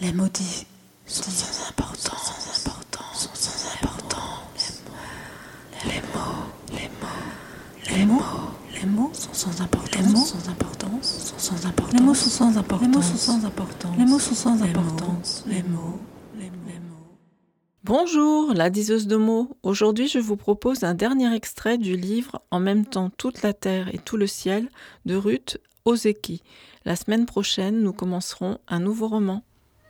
Les maudits sont sans importance, sans importance. Les mots sont sans importance, les mots sans importance, sans importance. Les mots sont sans importance, les mots sont sans importance. Les mots sont sans importance, les mots. Bonjour, la diseuse de mots. Aujourd'hui, je vous propose un dernier extrait du livre « En même temps toute la terre et tout le ciel » de Ruth Ozeki. La semaine prochaine, nous commencerons un nouveau roman.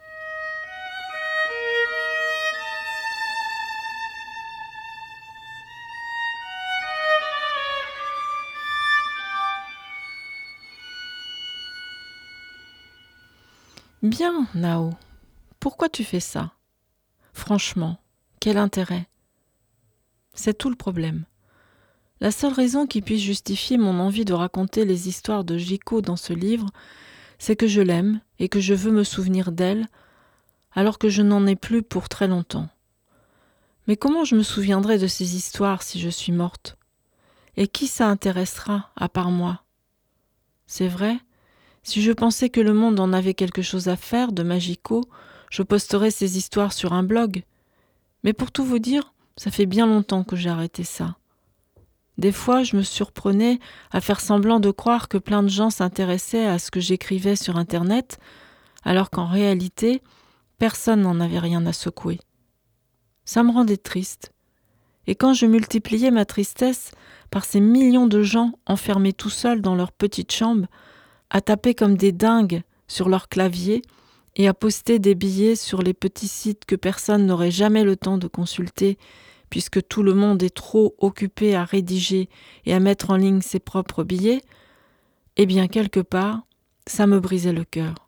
Bien, Nao. Pourquoi tu fais ça ? Franchement, quel intérêt ? C'est tout le problème. La seule raison qui puisse justifier mon envie de raconter les histoires de Jiko dans ce livre, c'est que je l'aime et que je veux me souvenir d'elle, alors que je n'en ai plus pour très longtemps. Mais comment je me souviendrai de ces histoires si je suis morte ? Et qui ça intéressera à part moi ? C'est vrai, si je pensais que le monde en avait quelque chose à faire de ma Jiko, je posterais ces histoires sur un blog. Mais pour tout vous dire, ça fait bien longtemps que j'ai arrêté ça. Des fois, je me surprenais à faire semblant de croire que plein de gens s'intéressaient à ce que j'écrivais sur Internet, alors qu'en réalité, personne n'en avait rien à secouer. Ça me rendait triste. Et quand je multipliais ma tristesse par ces millions de gens enfermés tout seuls dans leur petite chambre, à taper comme des dingues sur leur clavier et à poster des billets sur les petits sites que personne n'aurait jamais le temps de consulter, puisque tout le monde est trop occupé à rédiger et à mettre en ligne ses propres billets, eh bien quelque part, ça me brisait le cœur.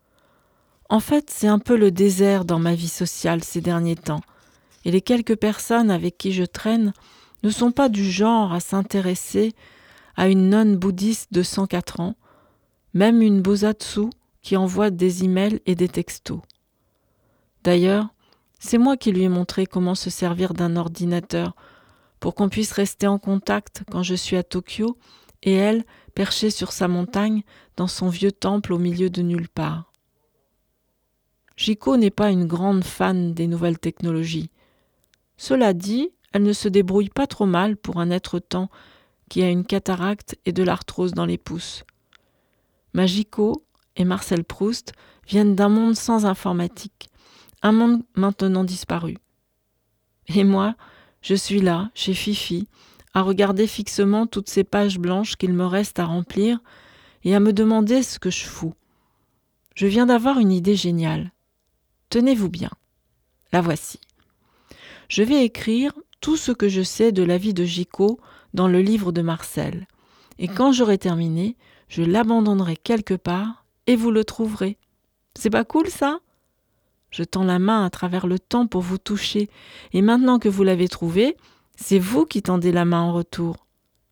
En fait, c'est un peu le désert dans ma vie sociale ces derniers temps, et les quelques personnes avec qui je traîne ne sont pas du genre à s'intéresser à une nonne bouddhiste de 104 ans, même une bosatsu qui envoie des emails et des textos. D'ailleurs, c'est moi qui lui ai montré comment se servir d'un ordinateur pour qu'on puisse rester en contact quand je suis à Tokyo et elle, perchée sur sa montagne, dans son vieux temple au milieu de nulle part. Jiko n'est pas une grande fan des nouvelles technologies. Cela dit, elle ne se débrouille pas trop mal pour un être-temps qui a une cataracte et de l'arthrose dans les pouces. Ma Jiko et Marcel Proust viennent d'un monde sans informatique, un monde maintenant disparu. Et moi, je suis là, chez Fifi, à regarder fixement toutes ces pages blanches qu'il me reste à remplir et à me demander ce que je fous. Je viens d'avoir une idée géniale. Tenez-vous bien. La voici. Je vais écrire tout ce que je sais de la vie de Jiko dans le livre de Marcel. Et quand j'aurai terminé, je l'abandonnerai quelque part et vous le trouverez. C'est pas cool ça ? Je tends la main à travers le temps pour vous toucher, et maintenant que vous l'avez trouvé, c'est vous qui tendez la main en retour.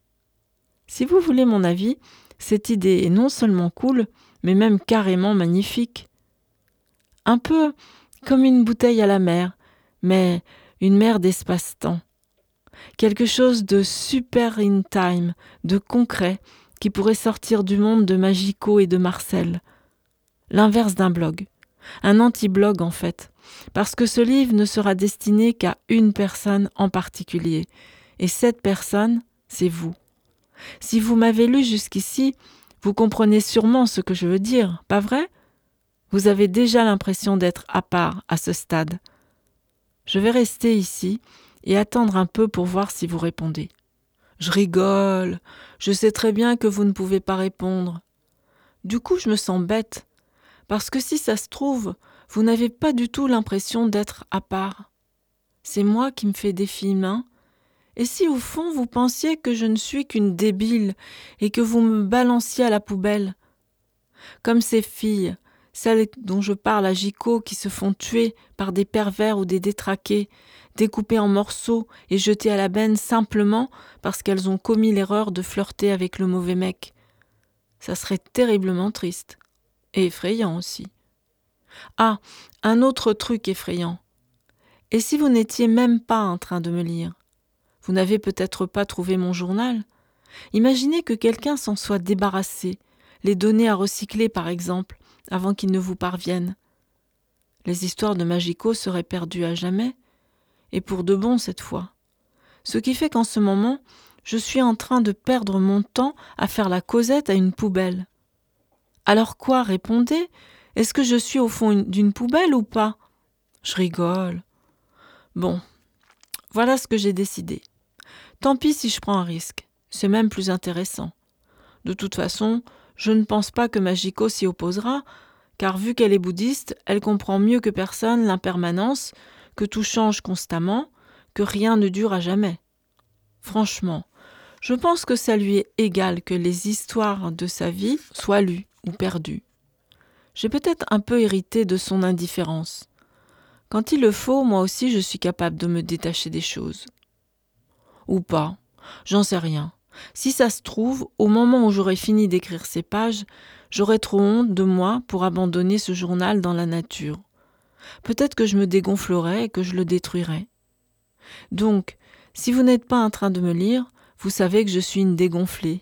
Si vous voulez mon avis, cette idée est non seulement cool, mais même carrément magnifique. Un peu comme une bouteille à la mer, mais une mer d'espace-temps. Quelque chose de super in time, de concret, qui pourrait sortir du monde de Magico et de Marcel. L'inverse d'un blog. Un anti-blog en fait, parce que ce livre ne sera destiné qu'à une personne en particulier. Et cette personne, c'est vous. Si vous m'avez lu jusqu'ici, vous comprenez sûrement ce que je veux dire, pas vrai ? Vous avez déjà l'impression d'être à part à ce stade. Je vais rester ici et attendre un peu pour voir si vous répondez. Je rigole, je sais très bien que vous ne pouvez pas répondre. Du coup, je me sens bête, parce que si ça se trouve, vous n'avez pas du tout l'impression d'être à part. C'est moi qui me fais des films, hein ? Et si au fond vous pensiez que je ne suis qu'une débile et que vous me balanciez à la poubelle ? Comme ces filles, celles dont je parle à Jiko qui se font tuer par des pervers ou des détraqués, découpées en morceaux et jetées à la benne simplement parce qu'elles ont commis l'erreur de flirter avec le mauvais mec. Ça serait terriblement triste. Et effrayant aussi. Ah, un autre truc effrayant. Et si vous n'étiez même pas en train de me lire ? Vous n'avez peut-être pas trouvé mon journal ? Imaginez que quelqu'un s'en soit débarrassé, les données à recycler par exemple, avant qu'ils ne vous parviennent. les histoires de Magico seraient perdues à jamais, et pour de bon cette fois. Ce qui fait qu'en ce moment, je suis en train de perdre mon temps à faire la causette à une poubelle. Alors quoi, répondez? Est-ce que je suis au fond d'une poubelle ou pas? Je rigole. Bon, voilà ce que j'ai décidé. Tant pis si je prends un risque, c'est même plus intéressant. De toute façon, je ne pense pas que Magico s'y opposera, car vu qu'elle est bouddhiste, elle comprend mieux que personne l'impermanence, que tout change constamment, que rien ne dure à jamais. Franchement, je pense que ça lui est égal que les histoires de sa vie soient lues ou perdues. J'ai peut-être un peu hérité de son indifférence. Quand il le faut, moi aussi je suis capable de me détacher des choses. Ou pas, j'en sais rien. Si ça se trouve, au moment où j'aurai fini d'écrire ces pages, j'aurai trop honte de moi pour abandonner ce journal dans la nature. Peut-être que je me dégonflerai et que je le détruirai. Donc, si vous n'êtes pas en train de me lire, vous savez que je suis une dégonflée.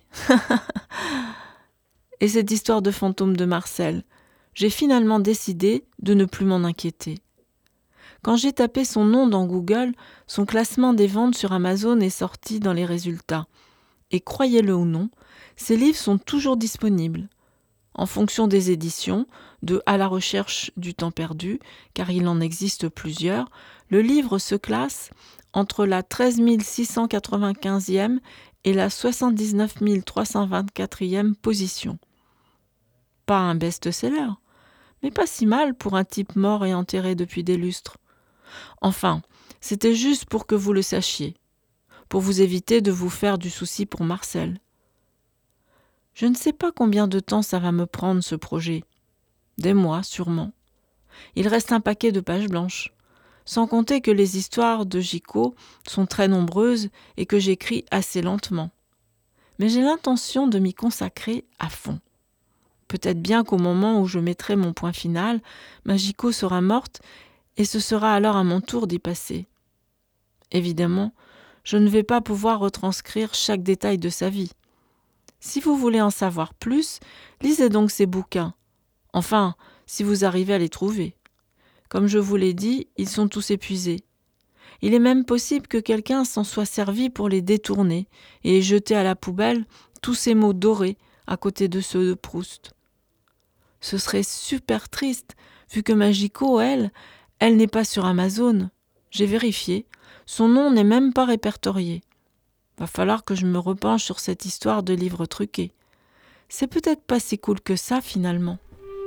Et cette histoire de fantôme de Marcel, j'ai finalement décidé de ne plus m'en inquiéter. Quand j'ai tapé son nom dans Google, son classement des ventes sur Amazon est sorti dans les résultats. Et croyez-le ou non, ces livres sont toujours disponibles. En fonction des éditions, de À la recherche du temps perdu, car il en existe plusieurs, le livre se classe entre la 13 695e et la 79 324e position. Pas un best-seller, mais pas si mal pour un type mort et enterré depuis des lustres. Enfin, c'était juste pour que vous le sachiez, pour vous éviter de vous faire du souci pour Marcel. Je ne sais pas combien de temps ça va me prendre ce projet. Des mois, sûrement. Il reste un paquet de pages blanches. Sans compter que les histoires de Gico sont très nombreuses et que j'écris assez lentement. Mais j'ai l'intention de m'y consacrer à fond. Peut-être bien qu'au moment où je mettrai mon point final, ma Gico sera morte et ce sera alors à mon tour d'y passer. Évidemment, je ne vais pas pouvoir retranscrire chaque détail de sa vie. Si vous voulez en savoir plus, lisez donc ces bouquins. Enfin, si vous arrivez à les trouver. Comme je vous l'ai dit, ils sont tous épuisés. Il est même possible que quelqu'un s'en soit servi pour les détourner et ait jeté à la poubelle tous ces mots dorés à côté de ceux de Proust. Ce serait super triste, vu que Magico, elle n'est pas sur Amazon. J'ai vérifié, son nom n'est même pas répertorié. Va falloir que je me repenche sur cette histoire de livre truqué. C'est peut-être pas si cool que ça, finalement.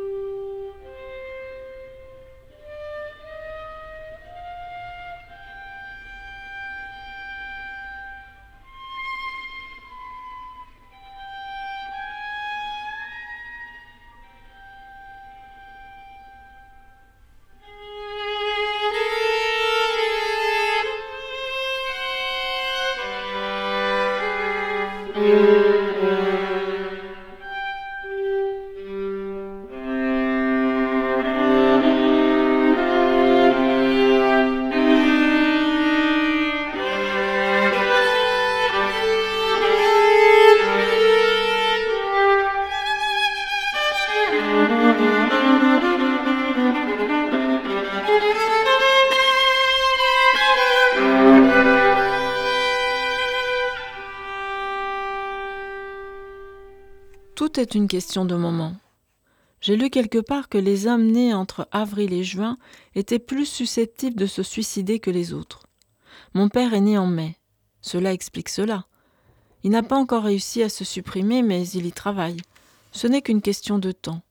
Tout est une question de moment. J'ai lu quelque part que les hommes nés entre avril et juin étaient plus susceptibles de se suicider que les autres. Mon père est né en mai. Cela explique cela. Il n'a pas encore réussi à se supprimer, mais il y travaille. Ce n'est qu'une question de temps.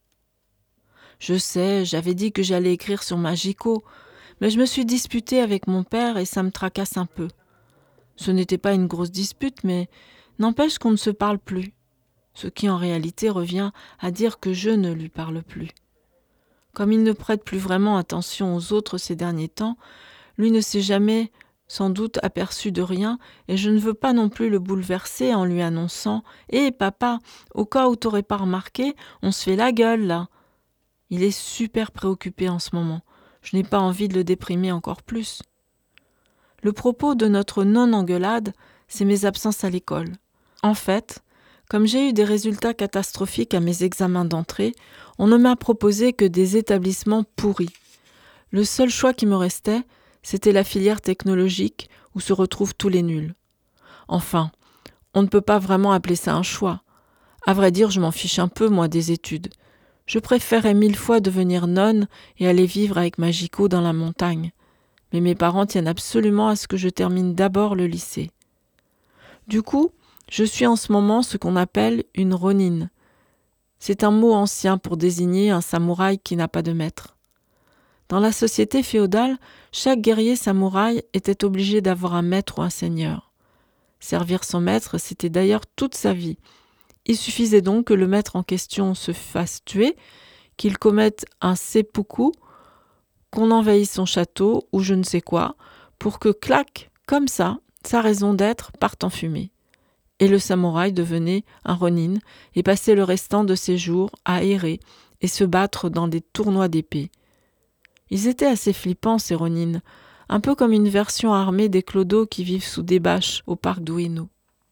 Je sais, j'avais dit que j'allais écrire sur Magico, mais je me suis disputée avec mon père et ça me tracasse un peu. Ce n'était pas une grosse dispute, mais n'empêche qu'on ne se parle plus. Ce qui en réalité revient à dire que je ne lui parle plus. Comme il ne prête plus vraiment attention aux autres ces derniers temps, lui ne s'est jamais sans doute aperçu de rien, et je ne veux pas non plus le bouleverser en lui annonçant « Hé, papa, au cas où t'aurais pas remarqué, on se fait la gueule, là !» Il est super préoccupé en ce moment. Je n'ai pas envie de le déprimer encore plus. Le propos de notre non-engueulade, c'est mes absences à l'école. En fait, comme j'ai eu des résultats catastrophiques à mes examens d'entrée, on ne m'a proposé que des établissements pourris. Le seul choix qui me restait, c'était la filière technologique où se retrouvent tous les nuls. Enfin, on ne peut pas vraiment appeler ça un choix. À vrai dire, je m'en fiche un peu, moi, des études. Je préférais 1000 fois devenir nonne et aller vivre avec ma gico dans la montagne. Mais mes parents tiennent absolument à ce que je termine d'abord le lycée. Du coup, je suis en ce moment ce qu'on appelle une ronine. C'est un mot ancien pour désigner un samouraï qui n'a pas de maître. Dans la société féodale, chaque guerrier samouraï était obligé d'avoir un maître ou un seigneur. Servir son maître, c'était d'ailleurs toute sa vie. Il suffisait donc que le maître en question se fasse tuer, qu'il commette un seppuku, qu'on envahisse son château ou je ne sais quoi, pour que, clac, comme ça, sa raison d'être parte en fumée. Et le samouraï devenait un ronin et passait le restant de ses jours à errer et se battre dans des tournois d'épée. Ils étaient assez flippants, ces ronins, un peu comme une version armée des clodos qui vivent sous des bâches au parc d'Ueno.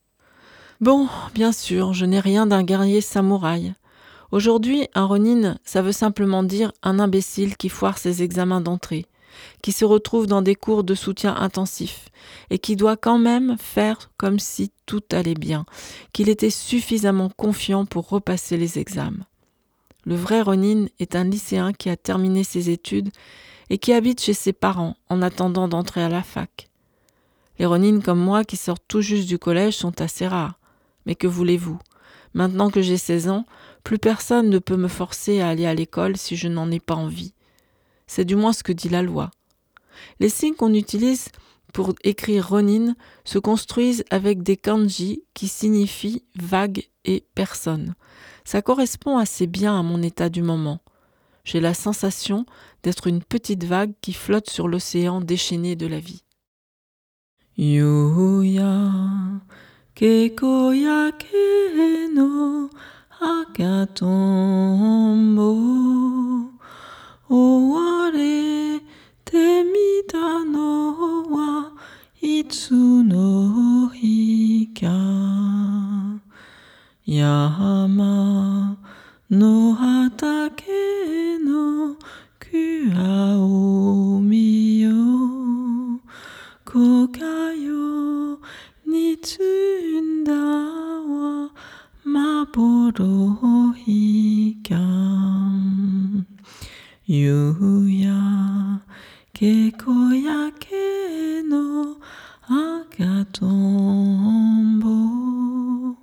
Bon, bien sûr, je n'ai rien d'un guerrier samouraï. Aujourd'hui, un ronin, ça veut simplement dire un imbécile qui foire ses examens d'entrée, qui se retrouve dans des cours de soutien intensif et qui doit quand même faire comme si tout allait bien, qu'il était suffisamment confiant pour repasser les examens. Le vrai ronin est un lycéen qui a terminé ses études et qui habite chez ses parents en attendant d'entrer à la fac. Les ronins comme moi qui sortent tout juste du collège sont assez rares. Mais que voulez-vous ? Maintenant que j'ai 16 ans, plus personne ne peut me forcer à aller à l'école si je n'en ai pas envie. C'est du moins ce que dit la loi. Les signes qu'on utilise pour écrire ronin se construisent avec des kanji qui signifient vague et personne. Ça correspond assez bien à mon état du moment. J'ai la sensation d'être une petite vague qui flotte sur l'océan déchaîné de la vie. Yuya Kekoyake no Hakatombo Oware te mita no wa itsu no hika Yama no hatake no kua o miyo Kokayo nitsunda wa maboro hika Yuya kekoyake no agatombo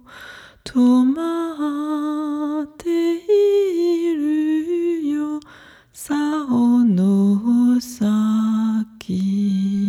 Tomate iru yo sao no saki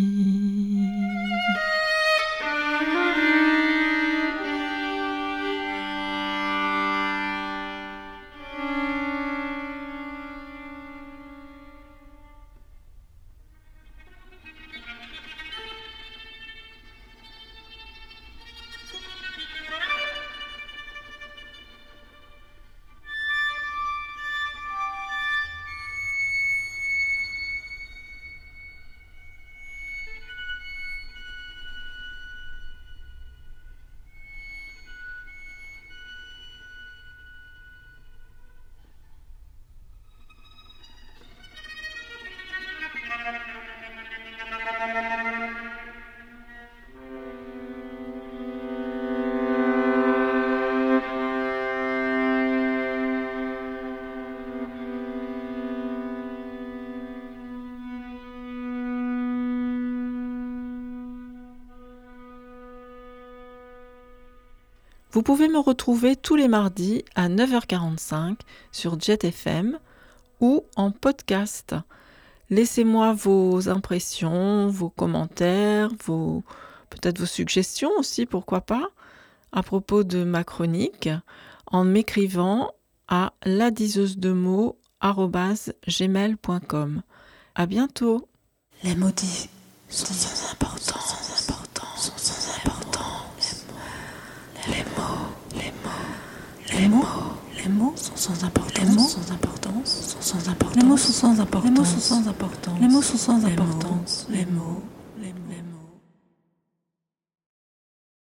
Vous pouvez me retrouver tous les mardis à 9h45 sur Jet FM ou en podcast. Laissez-moi vos impressions, vos commentaires, peut-être vos suggestions aussi, pourquoi pas, à propos de ma chronique, en m'écrivant à ladiseuse-de-mots@gmail.com. À bientôt. Les maudits sont sans importance. Les mots sont sans importance. Les mots sont sans importance. Les mots sont sans importance. Les mots sont sans importance. Les mots sont sans importance. Les mots